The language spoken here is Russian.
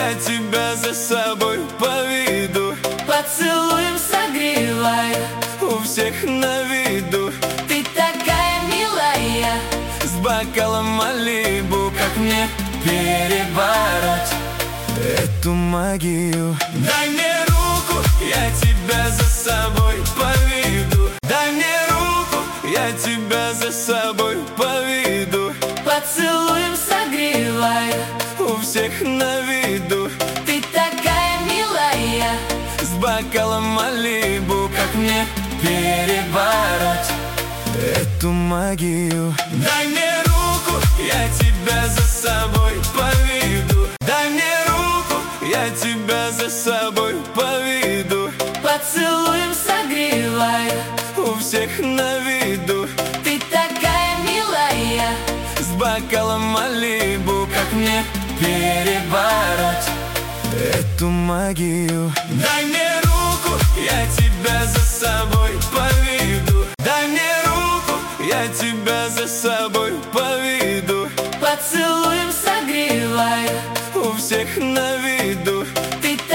я тебя за собой поведу. Поцелуем согревай, у всех на виду. ты такая милая. С бокалом Малибу, как мне перебороть эту магию? Дай мне руку, я тебя за собой поведу. Дай мне руку, я тебя за собой поведу. Поцелуем согревай, у всех на виду. ты такая милая. С бокалом Малибу, как мне перебороть эту магию? Дай мне руку, я тебя за собой поведу. Дай мне руку, я тебя за собой поведу. Поцелуем согревай, у всех на виду. ты такая милая. С бокалом Малибу, как мне перебороть эту магию? Дай мне руку, я тебя за собой поведу. Дай мне руку, я тебя за собой поведу. Поцелуем согревай, у всех на виду.